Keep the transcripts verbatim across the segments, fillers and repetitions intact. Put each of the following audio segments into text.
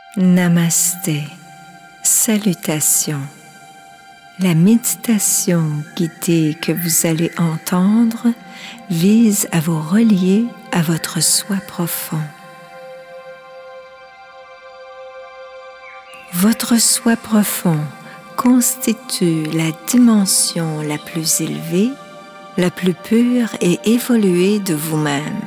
Namasté, salutations. La méditation guidée que vous allez entendre vise à vous relier à votre soi profond. Votre soi profond constitue la dimension la plus élevée, la plus pure et évoluée de vous-même.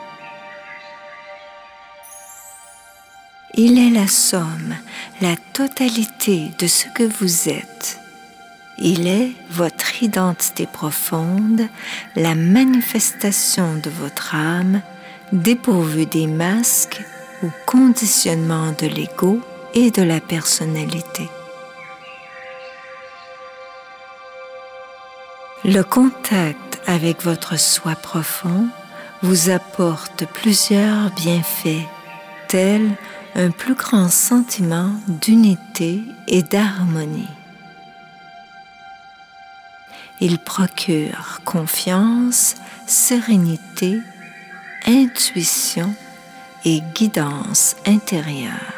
Il est la somme, la totalité de ce que vous êtes. Il est votre identité profonde, la manifestation de votre âme, dépourvue des masques ou conditionnements de l'ego et de la personnalité. Le contact avec votre soi profond vous apporte plusieurs bienfaits, tels un plus grand sentiment d'unité et d'harmonie. Il procure confiance, sérénité, intuition et guidance intérieure.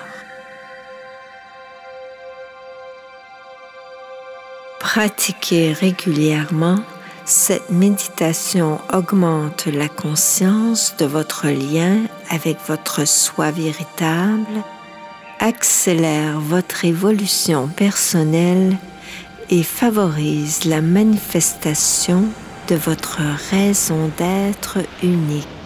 Pratiquez régulièrement, cette méditation augmente la conscience de votre lien avec votre soi véritable, accélère votre évolution personnelle et favorise la manifestation de votre raison d'être unique.